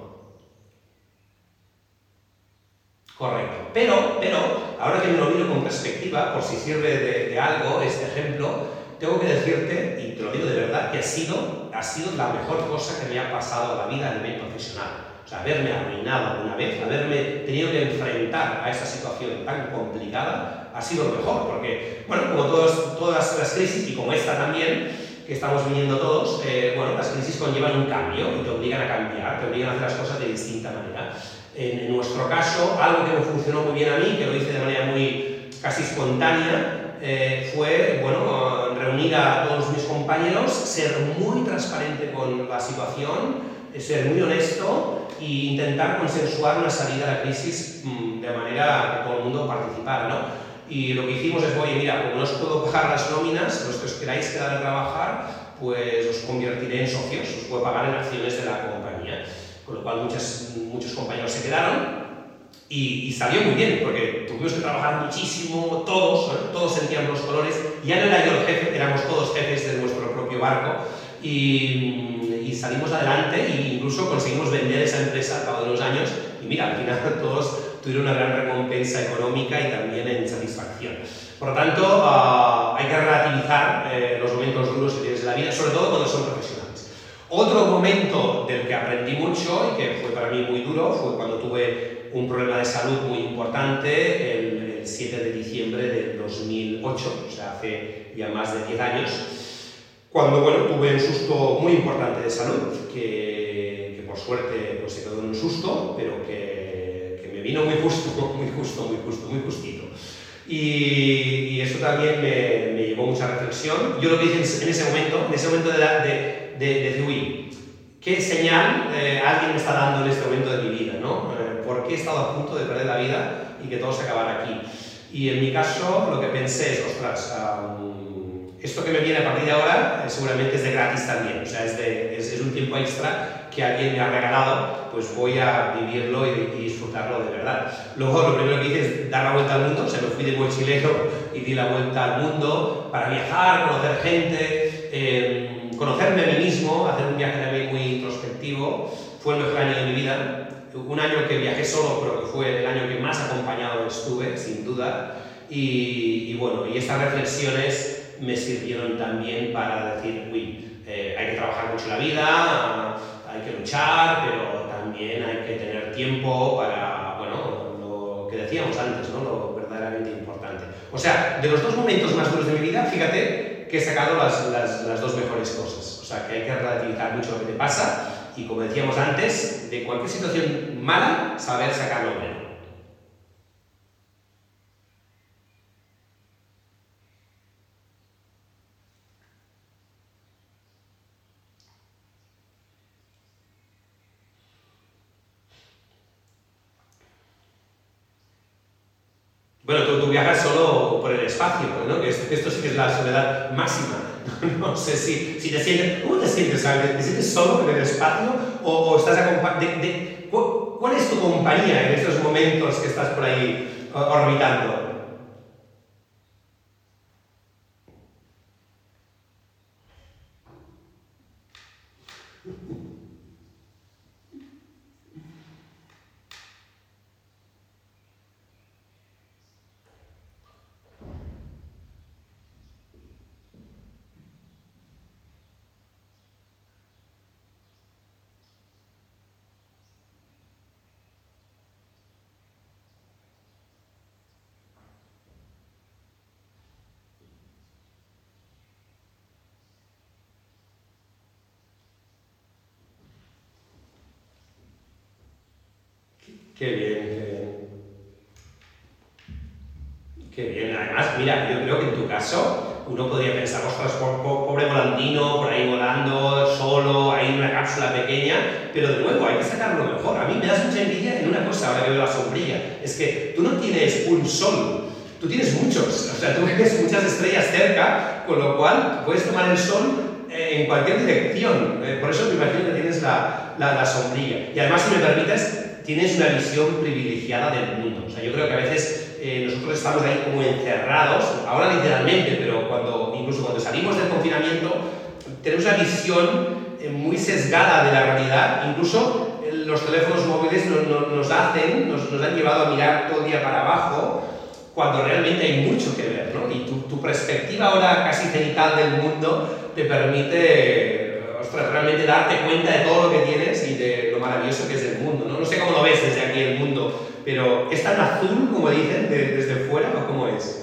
Correcto. Pero, pero, ahora que me lo miro con perspectiva, por si sirve de, de algo este ejemplo, tengo que decirte, y te lo digo de verdad, que ha sido, ha sido la mejor cosa que me ha pasado a la vida a nivel profesional. O sea, haberme arruinado alguna vez, haberme tenido que enfrentar a esa situación tan complicada, ha sido lo mejor, porque, bueno, como todos, todas las crisis, y como esta también, que estamos viviendo todos, eh, bueno, las crisis conllevan un cambio y te obligan a cambiar, te obligan a hacer las cosas de distinta manera. En, en nuestro caso, algo que me funcionó muy bien a mí, que lo hice de manera muy casi espontánea, eh, fue, bueno, reunir a todos mis compañeros, ser muy transparente con la situación, ser muy honesto e intentar consensuar una salida a la crisis mmm, de manera que todo el mundo participara, ¿no? Y lo que hicimos es, oye, mira, como no os puedo pagar las nóminas, los que os queráis quedar a trabajar, pues os convertiré en socios, os puedo pagar en acciones de la compañía. Con lo cual muchas, muchos compañeros se quedaron y, y salió muy bien, porque tuvimos que trabajar muchísimo, todos, ¿eh? Todos sentíamos los colores, ya no era yo el jefe, éramos todos jefes de nuestro propio barco y, y salimos adelante e incluso conseguimos vender esa empresa al cabo de unos años y mira, al final todos tuvieron una gran recompensa económica y también en satisfacción. Por lo tanto, uh, hay que relativizar eh, los momentos duros que tienes en la vida, sobre todo cuando son profesionales. Otro momento del que aprendí mucho y que fue para mí muy duro fue cuando tuve un problema de salud muy importante el, el siete de diciembre del dos mil ocho, o sea, hace ya más de diez años, cuando bueno, tuve un susto muy importante de salud, que, que por suerte pues, se quedó en un susto, pero que, que me vino muy justo, muy justo, muy justo, muy justito. Y, y eso también me, me llevó mucha reflexión. Yo lo que hice en ese momento, en ese momento de, la, de de, de decir, uy, ¿qué señal eh, alguien me está dando en este momento de mi vida, ¿no? Eh, ¿Por qué he estado a punto de perder la vida y que todo se acabara aquí? Y en mi caso lo que pensé es, ostras, um, esto que me viene a partir de ahora eh, seguramente es de gratis también, o sea, es, de, es, es un tiempo extra que alguien me ha regalado, pues voy a vivirlo y, y disfrutarlo de verdad. Luego lo primero que hice es dar la vuelta al mundo, o sea, me fui de mochilero y di la vuelta al mundo para viajar, conocer gente, eh, conocerme a mí mismo, hacer un viaje también muy introspectivo. Fue el mejor año de mi vida, un año que viajé solo, pero que fue el año que más acompañado estuve, sin duda, y, y bueno, y estas reflexiones me sirvieron también para decir, uy, eh, hay que trabajar mucho en la vida, hay que luchar, pero también hay que tener tiempo para, bueno, lo que decíamos antes, ¿no? Lo verdaderamente importante. O sea, de los dos momentos más duros de mi vida, fíjate que he sacado las, las, las dos mejores cosas. O sea, que hay que relativizar mucho lo que te pasa y, como decíamos antes, de cualquier situación mala, saber sacar lo bueno. Bueno, tú, tú viajas solo por el espacio, ¿no? Que esto sí que es la soledad máxima. No sé si, si te sientes... ¿Cómo te sientes? ¿Te sientes solo en el espacio o, o estás acompañado? ¿Cuál es tu compañía en estos momentos que estás por ahí orbitando? Qué bien, qué bien. Qué bien. Además, mira, yo creo que en tu caso uno podría pensar, ostras, pobre volantino, por ahí volando, solo, ahí en una cápsula pequeña, pero de nuevo, hay que sacar lo mejor. A mí me das mucha envidia en una cosa, ahora que veo la sombrilla, es que tú no tienes un sol, tú tienes muchos, o sea, tú ves muchas estrellas cerca, con lo cual puedes tomar el sol eh, en cualquier dirección. Eh, por eso me imagino que tienes la, la, la sombrilla. Y además, si me permites, tienes una visión privilegiada del mundo. O sea, yo creo que a veces eh, nosotros estamos ahí como encerrados, ahora literalmente, pero cuando, incluso cuando salimos del confinamiento, tenemos una visión eh, muy sesgada de la realidad. Incluso eh, los teléfonos móviles no, no, nos hacen, nos, nos han llevado a mirar todo el día para abajo, cuando realmente hay mucho que ver, ¿no? Y tu, tu perspectiva ahora casi cenital del mundo te permite, ostras, realmente darte cuenta de todo lo que tienes y de lo maravilloso que es el mundo, ¿no? No sé cómo lo ves desde aquí el mundo, pero ¿es tan azul, como dicen, de, desde fuera o cómo es?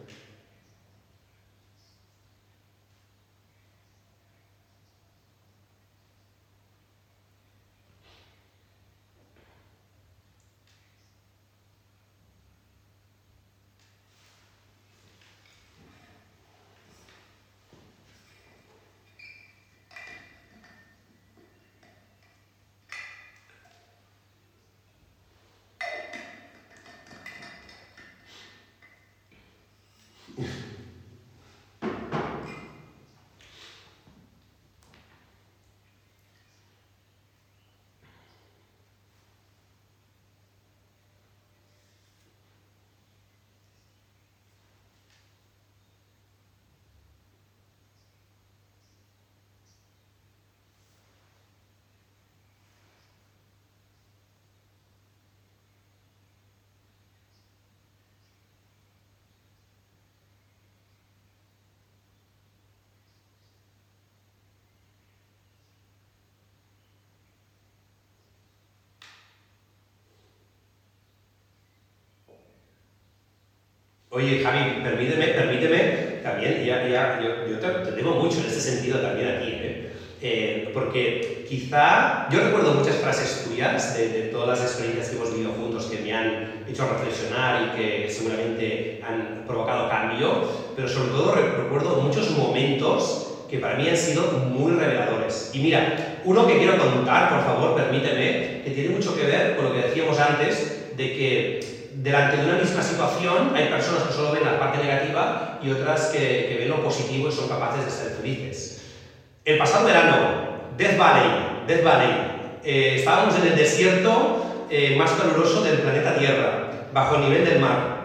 Oye, Javi, permíteme, permíteme también, ya, ya, yo, yo te, te debo mucho en ese sentido también a ti, ¿eh? Eh, porque quizá, yo recuerdo muchas frases tuyas de, de todas las experiencias que hemos vivido juntos que me han hecho reflexionar y que seguramente han provocado cambio, pero sobre todo recuerdo muchos momentos que para mí han sido muy reveladores. Y mira, uno que quiero contar, por favor, permíteme, que tiene mucho que ver con lo que decíamos antes, de que delante de una misma situación hay personas que solo ven la parte negativa y otras que, que ven lo positivo y son capaces de ser felices. El pasado verano, Death Valley, Death Valley, eh, estábamos en el desierto eh, más caluroso del planeta Tierra, bajo el nivel del mar,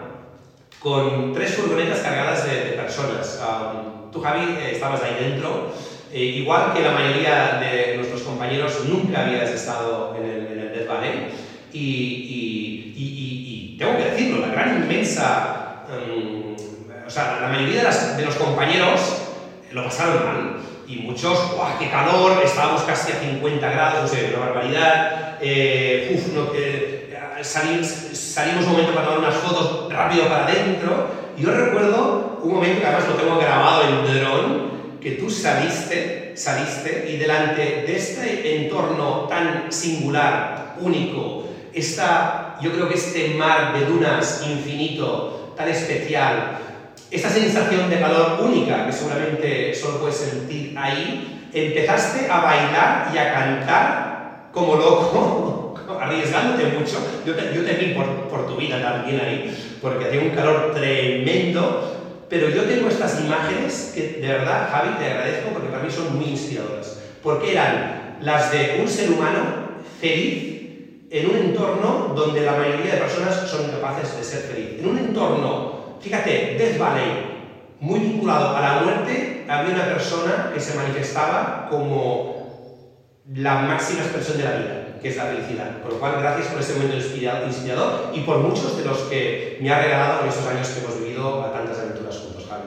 con tres furgonetas cargadas de, de personas. Um, tú, Javi, eh, estabas ahí dentro, eh, igual que la mayoría de nuestros compañeros nunca habías estado en el, en el Death Valley, y, y, y, y, y tengo que decirlo, la gran inmensa, um, o sea, la mayoría de, las, de los compañeros lo pasaron mal. Y muchos, ¡guau, qué calor! Estábamos casi a cincuenta grados, no sé, una barbaridad. Eh, uf, no, eh, salimos, salimos un momento para tomar unas fotos rápido para adentro. Y yo recuerdo un momento que además lo tengo grabado en dron, que tú saliste, saliste y delante de este entorno tan singular, único, esta, yo creo que este mar de dunas infinito, tan especial, esta sensación de calor única que seguramente solo puedes sentir ahí, empezaste a bailar y a cantar como loco, arriesgándote mucho. Yo te, yo te vi por, por tu vida también ahí, porque hacía un calor tremendo, pero yo tengo estas imágenes que de verdad, Javi, te agradezco porque para mí son muy inspiradoras, porque eran las de un ser humano feliz en un entorno donde la mayoría de personas son incapaces de ser feliz. En un entorno, fíjate, Death Valley, muy vinculado a la muerte, había una persona que se manifestaba como la máxima expresión de la vida, que es la felicidad. Con lo cual, gracias por ese momento inspirador y por muchos de los que me ha regalado en esos años que hemos vivido a tantas aventuras juntos, Javi.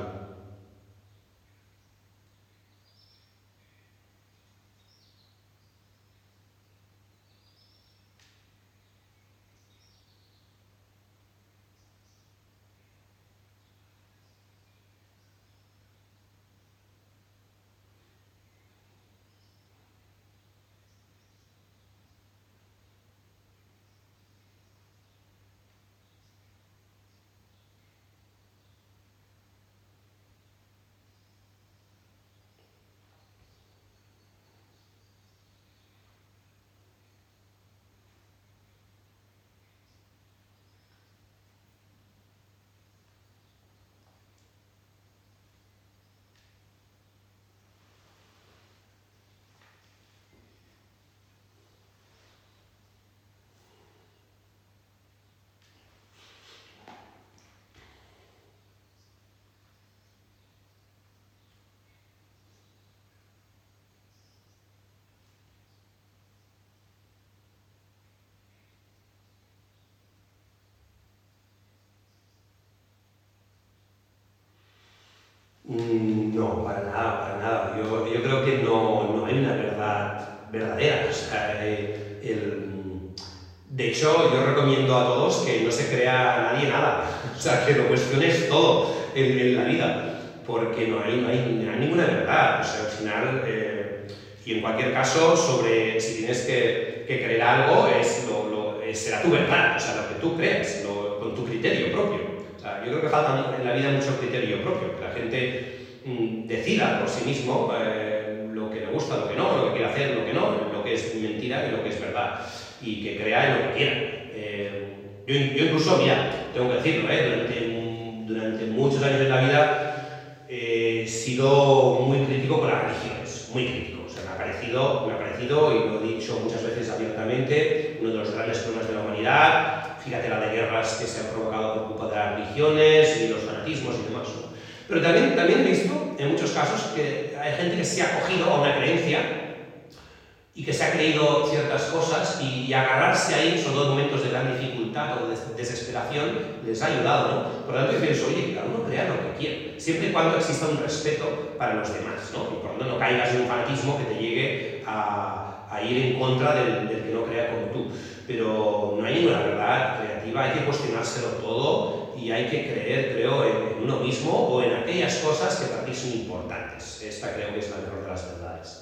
Mm, No, para nada, para nada. Yo, yo creo que no, no hay una verdad verdadera. O sea, eh, el- de hecho, yo recomiendo a todos que no se crea nadie nada. O sea, que lo cuestiones todo en, en la vida, porque no hay, no hay, no hay ninguna verdad. O sea, al final, eh, y en cualquier caso, sobre si tienes que, que creer algo, es lo, lo- es- será tu verdad, o sea, lo que tú crees, lo- con tu criterio propio. O sea, yo creo que falta en la vida mucho criterio propio, que la gente mm, decida por sí mismo eh, lo que le gusta, lo que no, lo que quiere hacer, lo que no, lo que es mentira y lo que es verdad, y que crea en lo que quiera. Eh, yo, yo incluso, mira, tengo que decirlo, eh, durante, durante muchos años de la vida eh, he sido muy crítico con las religiones, muy crítico. O sea, me ha parecido, me ha parecido, y lo he dicho muchas veces abiertamente, uno de los grandes problemas de la humanidad. Fíjate la de guerras que se han provocado por culpa de las religiones y los fanatismos y demás, ¿no? Pero también, también he visto, en muchos casos, que hay gente que se ha acogido a una creencia y que se ha creído ciertas cosas y, y agarrarse ahí, sobre todo en momentos de gran dificultad o de desesperación, les ha ayudado, ¿no? Por lo tanto, dices, oye, que cada uno crea lo que quiere, siempre y cuando exista un respeto para los demás, ¿no? Y por lo tanto no caigas en un fanatismo que te llegue a, a ir en contra del, del que no crea como tú. Pero no hay ninguna verdad creativa, hay que cuestionárselo todo y hay que creer, creo, en, en uno mismo o en aquellas cosas que para ti son importantes. Esta creo que es la mejor de las verdades.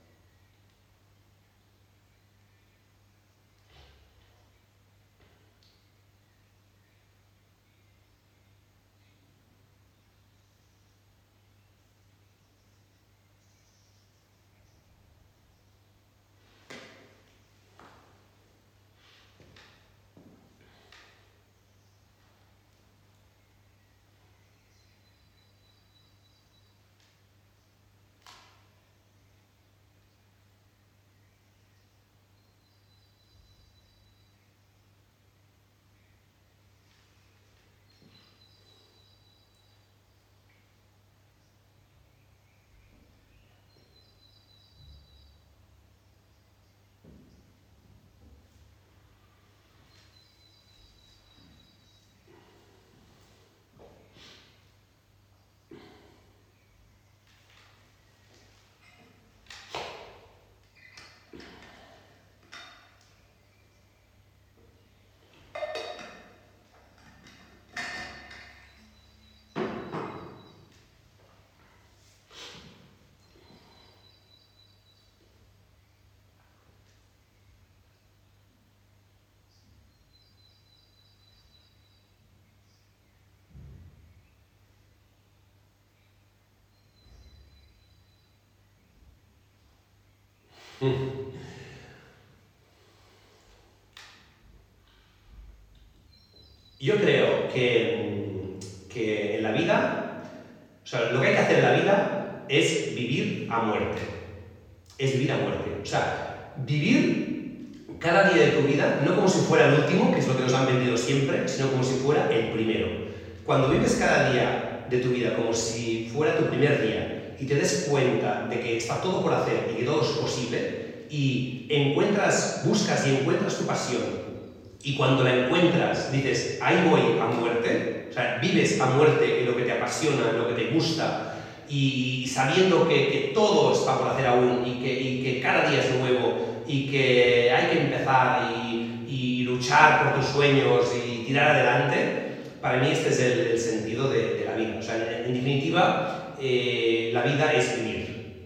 Yo creo que, que en la vida, o sea, lo que hay que hacer en la vida es vivir a muerte. Es vivir a muerte. O sea, vivir cada día de tu vida no como si fuera el último, que es lo que nos han vendido siempre, sino como si fuera el primero. Cuando vives cada día de tu vida como si fuera tu primer día y te des cuenta de que está todo por hacer y que todo es posible y encuentras, buscas y encuentras tu pasión, y cuando la encuentras, dices, ahí voy a muerte, o sea, vives a muerte en lo que te apasiona, en lo que te gusta, y sabiendo que, que todo está por hacer aún, y que, y que cada día es nuevo, y que hay que empezar y, y luchar por tus sueños y tirar adelante, para mí este es el, el sentido de, de la vida. O sea, en, en definitiva, eh, la vida es vivir.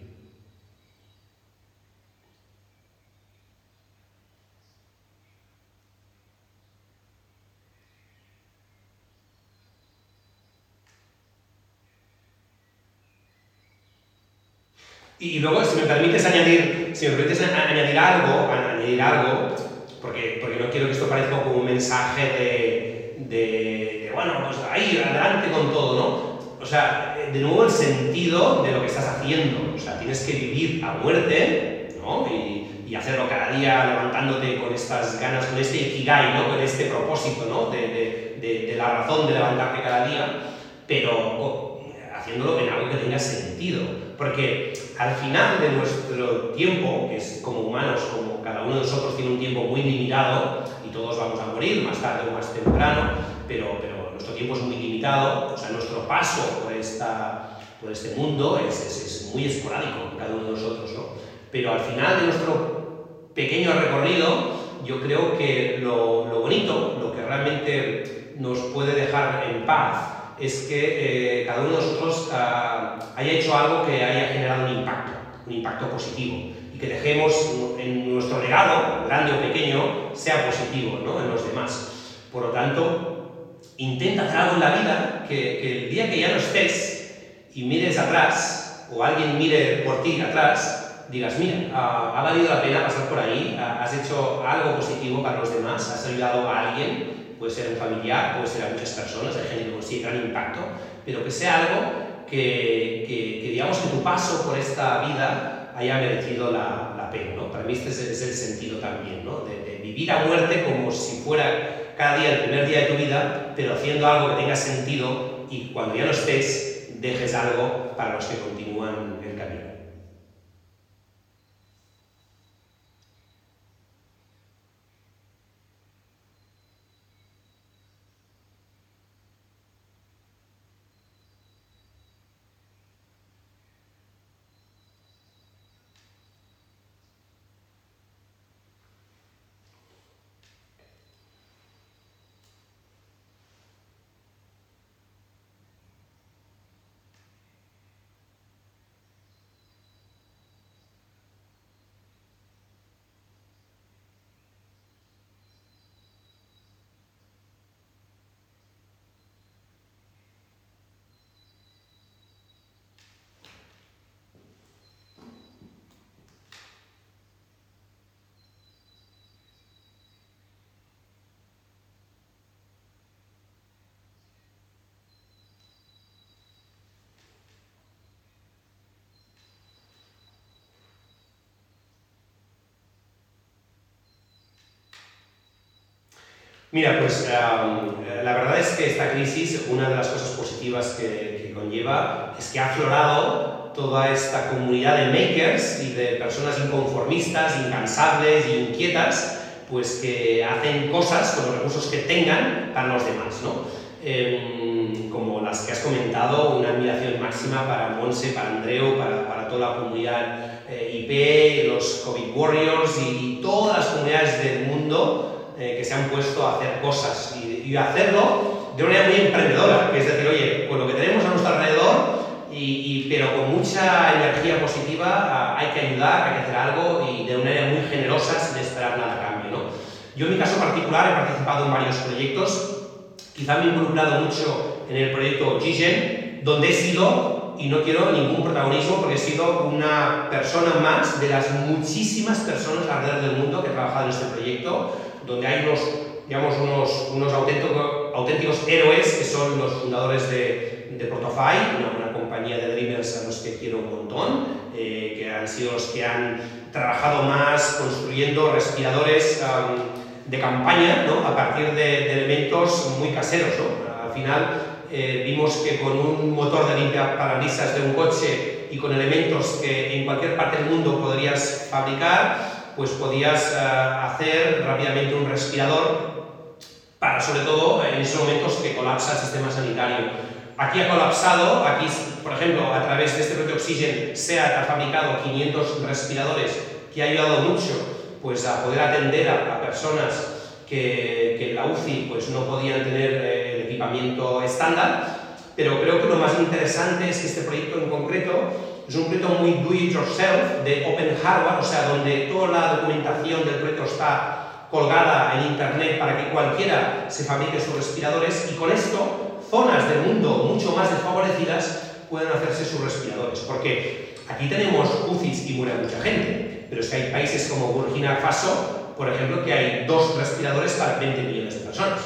Y luego, si me permites añadir, si me permites a- añadir algo, a- añadir algo, porque, porque no quiero que esto parezca como un mensaje de, de, de, bueno, pues ahí, adelante con todo, ¿no? O sea, de nuevo el sentido de lo que estás haciendo. O sea, tienes que vivir a muerte, ¿no? Y, y hacerlo cada día levantándote con estas ganas, con este ikigai, ¿no? Con este propósito, ¿no? De, de, de, de la razón de levantarte cada día, pero oh, haciéndolo en algo que tenga sentido. Porque al final de nuestro tiempo, que es como humanos, como cada uno de nosotros tiene un tiempo muy limitado y todos vamos a morir más tarde o más temprano, pero, pero nuestro tiempo es muy limitado, o sea, nuestro paso por esta, todo este mundo es, es, es muy esporádico en cada uno de nosotros, ¿no? Pero al final de nuestro pequeño recorrido, yo creo que lo, lo bonito, lo que realmente nos puede dejar en paz, es que eh, cada uno de nosotros uh, haya hecho algo que haya generado un impacto, un impacto positivo, y que dejemos en nuestro legado, grande o pequeño, sea positivo, ¿no?, en los demás. Por lo tanto, intenta hacer algo en la vida que, que el día que ya no estés y mires atrás, o alguien mire por ti atrás, digas, mira, uh, ha valido la pena pasar por ahí, uh, has hecho algo positivo para los demás, has ayudado a alguien. Puede ser un familiar, puede ser a muchas personas, hay gente que consigue gran impacto, pero que sea algo que, que, que digamos que tu paso por esta vida haya merecido la, la pena, ¿no? Para mí este es, es el sentido también, ¿no? De, de vivir a muerte como si fuera cada día el primer día de tu vida, pero haciendo algo que tenga sentido y cuando ya no estés, dejes algo para los que continúan el camino. Mira, pues um, la verdad es que esta crisis, una de las cosas positivas que, que conlleva es que ha aflorado toda esta comunidad de makers y de personas inconformistas, incansables e inquietas, pues que hacen cosas con los recursos que tengan para los demás, ¿no? Eh, como las que has comentado, una admiración máxima para Monse, para Andreu, para, para toda la comunidad eh, I P, los COVID Warriors y, y todas las comunidades del mundo Eh, que se han puesto a hacer cosas y, y hacerlo de una manera muy emprendedora, que es decir, oye, con lo que tenemos a nuestro alrededor, y, y, pero con mucha energía positiva, a, hay que ayudar, hay que hacer algo y de una manera muy generosa sin esperar nada a cambio, ¿no? Yo en mi caso particular he participado en varios proyectos, quizá me he involucrado mucho en el proyecto Gigen, donde he sido, y no quiero ningún protagonismo porque he sido una persona más de las muchísimas personas alrededor del mundo que he trabajado en este proyecto, donde hay unos, digamos, unos, unos auténticos, auténticos héroes que son los fundadores de, de Protofy, una, una compañía de Dreamers a los que quiero un montón, eh, que han sido los que han trabajado más construyendo respiradores um, de campaña, ¿no?, a partir de, de elementos muy caseros, ¿no? Al final eh, vimos que con un motor de limpiaparabrisas de un coche y con elementos que en cualquier parte del mundo podrías fabricar, pues podías uh, hacer rápidamente un respirador para, sobre todo, en esos momentos que colapsa el sistema sanitario. Aquí ha colapsado, aquí, por ejemplo, a través de este proyecto Oxygen, SEAT ha fabricado quinientos respiradores que ha ayudado mucho pues, a poder atender a, a personas que, que en la U C I pues, no podían tener eh, el equipamiento estándar, pero creo que lo más interesante es que este proyecto en concreto es un proyecto muy do-it-yourself, de open hardware, o sea, donde toda la documentación del proyecto está colgada en internet para que cualquiera se fabrique sus respiradores, y con esto, zonas del mundo mucho más desfavorecidas pueden hacerse sus respiradores, porque aquí tenemos U C Is y muere mucha gente, pero es que hay países como Burkina Faso, por ejemplo, que hay dos respiradores para veinte millones de personas.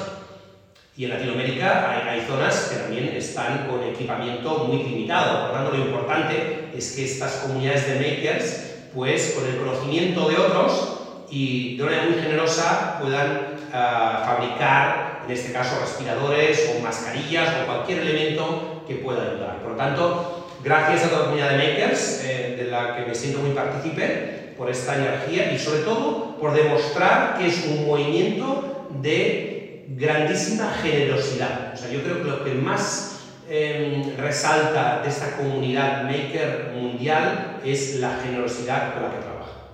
Y en Latinoamérica hay, hay zonas que también están con equipamiento muy limitado. Por lo tanto, lo importante es que estas comunidades de makers, pues con el conocimiento de otros y de una manera muy generosa, puedan uh, fabricar, en este caso, respiradores o mascarillas o cualquier elemento que pueda ayudar. Por lo tanto, gracias a toda la comunidad de makers, eh, de la que me siento muy partícipe, por esta energía y sobre todo por demostrar que es un movimiento de grandísima generosidad. O sea, yo creo que lo que más eh, resalta de esta comunidad maker mundial es la generosidad con la que trabaja.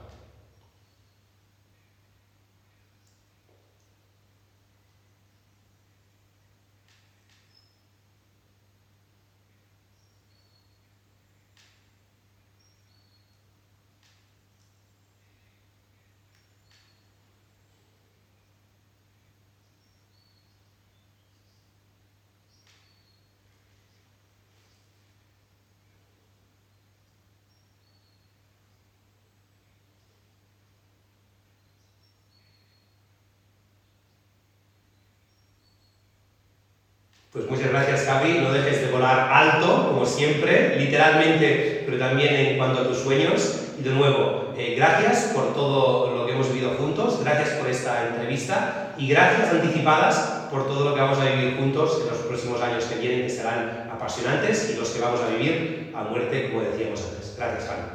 Pues muchas gracias, Javi. No dejes de volar alto, como siempre, literalmente, pero también en cuanto a tus sueños. Y de nuevo, eh, gracias por todo lo que hemos vivido juntos, gracias por esta entrevista y gracias anticipadas por todo lo que vamos a vivir juntos en los próximos años que vienen, que serán apasionantes y los que vamos a vivir a muerte, como decíamos antes. Gracias, Javi.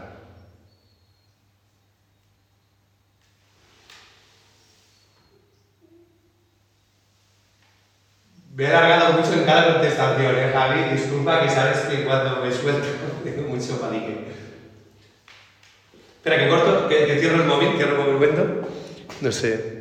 Me he alargado mucho en cada contestación, ¿eh, Javi? Disculpa, que sabes que cuando me suelto tengo mucho palique. Espera, que corto, que, que cierro el móvil, cierro el móvil, cuento. No sé.